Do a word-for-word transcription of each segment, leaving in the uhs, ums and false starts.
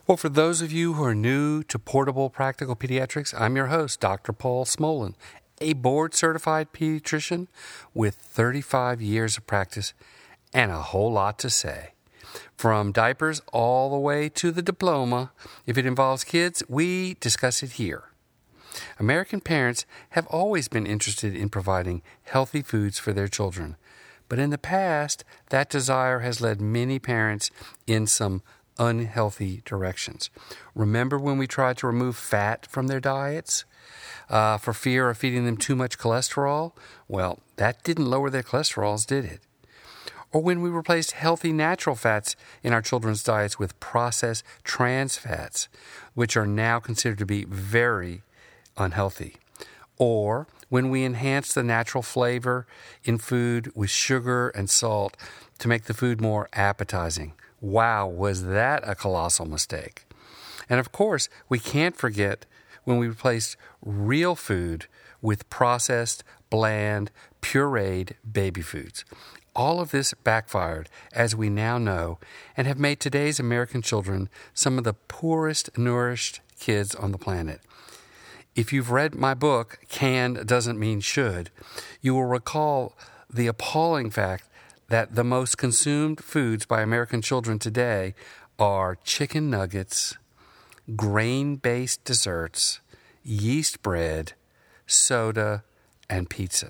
Well, for those of you who are new to Portable Practical Pediatrics, I'm your host, Doctor Paul Smolin, a board-certified pediatrician with thirty-five years of practice and a whole lot to say. From diapers all the way to the diploma, if it involves kids, we discuss it here. American parents have always been interested in providing healthy foods for their children, but in the past, that desire has led many parents in some unhealthy directions. Remember when we tried to remove fat from their diets uh, for fear of feeding them too much cholesterol? Well, that didn't lower their cholesterols, did it? Or when we replaced healthy natural fats in our children's diets with processed trans fats, which are now considered to be very unhealthy. Or when we enhanced the natural flavor in food with sugar and salt to make the food more appetizing. Wow, was that a colossal mistake? And of course, we can't forget when we replaced real food with processed, bland, pureed baby foods. All of this backfired, as we now know, and have made today's American children some of the poorest nourished kids on the planet. If you've read my book, Canned Doesn't Mean Should, you will recall the appalling fact that the most consumed foods by American children today are chicken nuggets, grain-based desserts, yeast bread, soda, and pizza.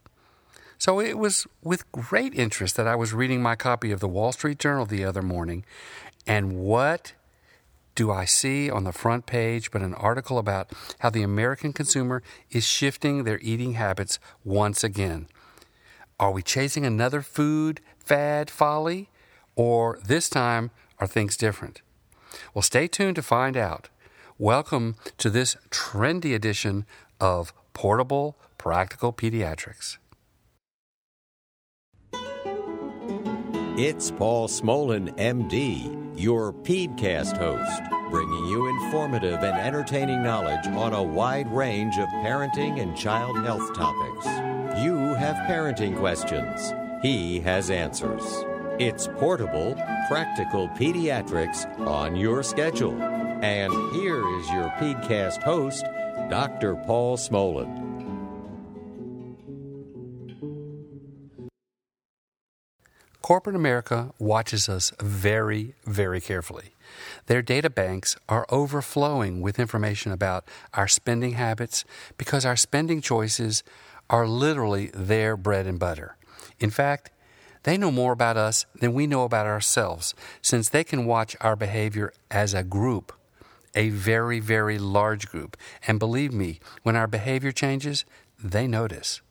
So it was with great interest that I was reading my copy of the Wall Street Journal the other morning, and what do I see on the front page but an article about how the American consumer is shifting their eating habits once again. Are we chasing another food fad folly, or this time are things different? Well, stay tuned to find out. Welcome to this trendy edition of Portable Practical Pediatrics. It's Paul Smolin, M D, your PEDcast host, bringing you informative and entertaining knowledge on a wide range of parenting and child health topics. You have parenting questions. He has answers. It's Portable, Practical Pediatrics on your schedule. And here is your PEDcast host, Doctor Paul Smolin. Corporate America watches us very, very carefully. Their data banks are overflowing with information about our spending habits because our spending choices are literally their bread and butter. In fact, they know more about us than we know about ourselves, since they can watch our behavior as a group, a very, very large group. And believe me, when our behavior changes, they notice.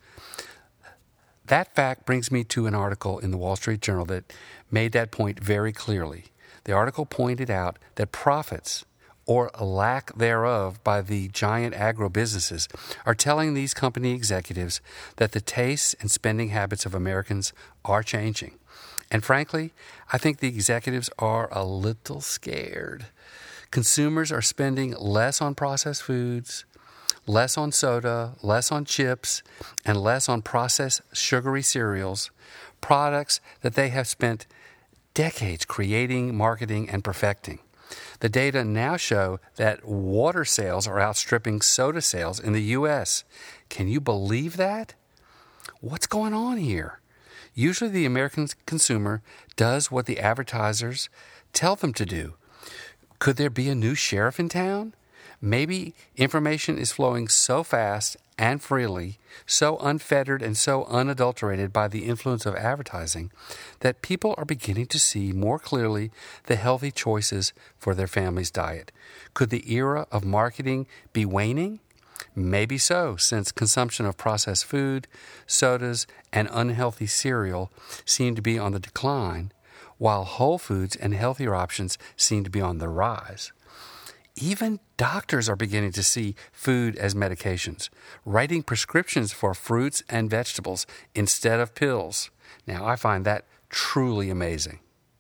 That fact brings me to an article in the Wall Street Journal that made that point very clearly. The article pointed out that profits, or lack thereof, by the giant agro-businesses are telling these company executives that the tastes and spending habits of Americans are changing. And frankly, I think the executives are a little scared. Consumers are spending less on processed foods, less on soda, less on chips, and less on processed sugary cereals, products that they have spent decades creating, marketing, and perfecting. The data now show that water sales are outstripping soda sales in the U S. Can you believe that? What's going on here? Usually the American consumer does what the advertisers tell them to do. Could there be a new sheriff in town? Maybe information is flowing so fast and freely, so unfettered and so unadulterated by the influence of advertising, that people are beginning to see more clearly the healthy choices for their family's diet. Could the era of marketing be waning? Maybe so, since consumption of processed food, sodas, and unhealthy cereal seem to be on the decline, while whole foods and healthier options seem to be on the rise. Even doctors are beginning to see food as medications, writing prescriptions for fruits and vegetables instead of pills. Now, I find that truly amazing.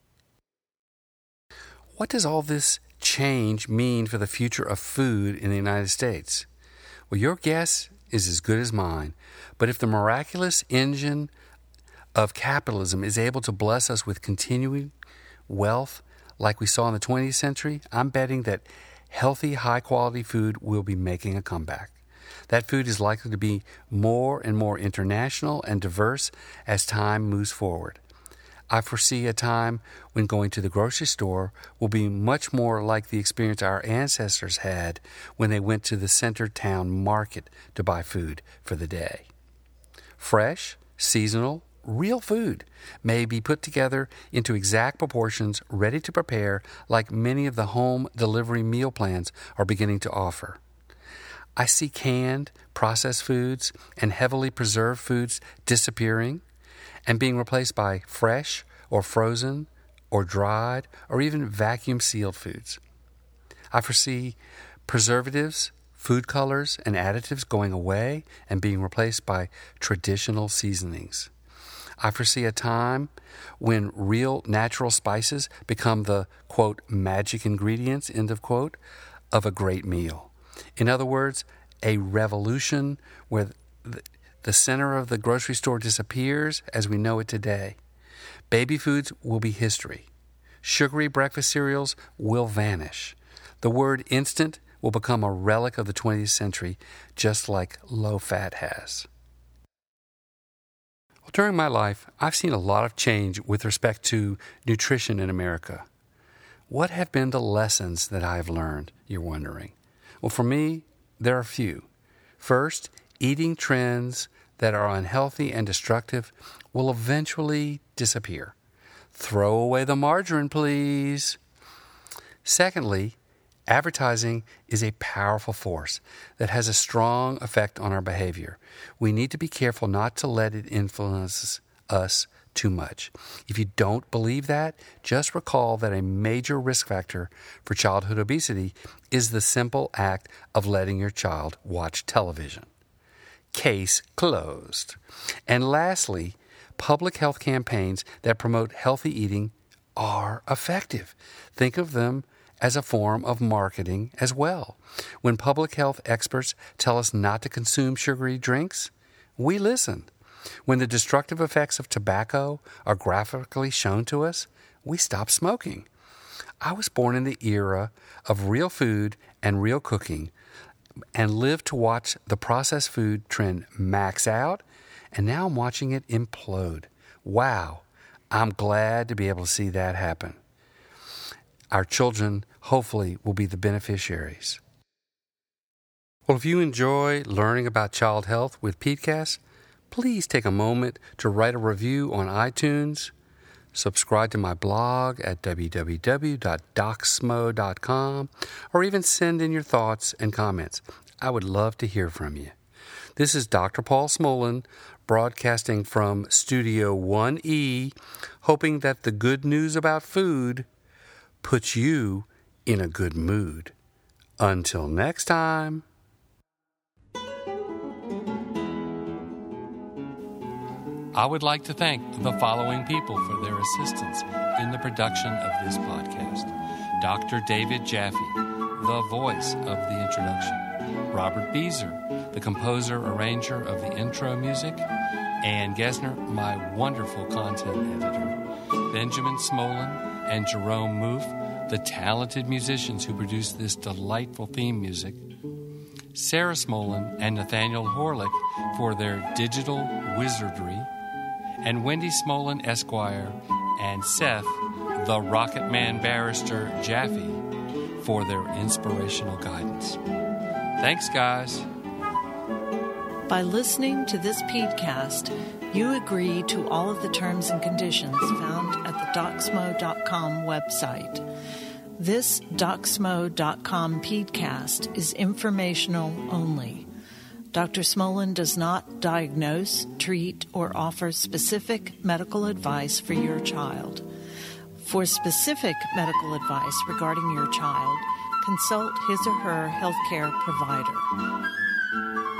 What does all this change mean for the future of food in the United States? Well, your guess is as good as mine. But if the miraculous engine of capitalism is able to bless us with continuing wealth, like we saw in the twentieth century, I'm betting that healthy, high-quality food will be making a comeback. That food is likely to be more and more international and diverse as time moves forward. I foresee a time when going to the grocery store will be much more like the experience our ancestors had when they went to the center town market to buy food for the day. Fresh, seasonal, real food may be put together into exact proportions, ready to prepare, like many of the home delivery meal plans are beginning to offer. I see canned, processed foods and heavily preserved foods disappearing and being replaced by fresh or frozen or dried or even vacuum-sealed foods. I foresee preservatives, food colors, and additives going away and being replaced by traditional seasonings. I foresee a time when real natural spices become the, quote, magic ingredients, end of quote, of a great meal. In other words, a revolution where the, the center of the grocery store disappears as we know it today. Baby foods will be history. Sugary breakfast cereals will vanish. The word instant will become a relic of the twentieth century, just like low-fat has. Well, during my life, I've seen a lot of change with respect to nutrition in America. What have been the lessons that I've learned, you're wondering? Well, for me, there are a few. First, eating trends that are unhealthy and destructive will eventually disappear. Throw away the margarine, please. Secondly, advertising is a powerful force that has a strong effect on our behavior. We need to be careful not to let it influence us too much. If you don't believe that, just recall that a major risk factor for childhood obesity is the simple act of letting your child watch television. Case closed. And lastly, public health campaigns that promote healthy eating are effective. Think of them as a form of marketing as well. When public health experts tell us not to consume sugary drinks, we listen. When the destructive effects of tobacco are graphically shown to us, we stop smoking. I was born in the era of real food and real cooking and lived to watch the processed food trend max out, and now I'm watching it implode. Wow, I'm glad to be able to see that happen. Our children, hopefully, will be the beneficiaries. Well, if you enjoy learning about child health with PeteCast, please take a moment to write a review on iTunes, subscribe to my blog at w w w dot doc smo dot com, or even send in your thoughts and comments. I would love to hear from you. This is Doctor Paul Smolin, broadcasting from Studio one E, hoping that the good news about food puts you in a good mood. Until next time. I would like to thank the following people for their assistance in the production of this podcast. Doctor David Jaffe, the voice of the introduction. Robert Beezer, the composer-arranger of the intro music. Ann Gesner, my wonderful content editor. Benjamin Smolin and Jerome Moof, the talented musicians who produced this delightful theme music. Sarah Smolin and Nathaniel Horlick for their digital wizardry. And Wendy Smolin, Esquire, and Seth, the Rocket Man Barrister Jaffe, for their inspirational guidance. Thanks, guys. By listening to this podcast, you agree to all of the terms and conditions found at the doc smo dot com website. This doc smo dot com podcast is informational only. Doctor Smolin does not diagnose, treat, or offer specific medical advice for your child. For specific medical advice regarding your child, consult his or her healthcare provider.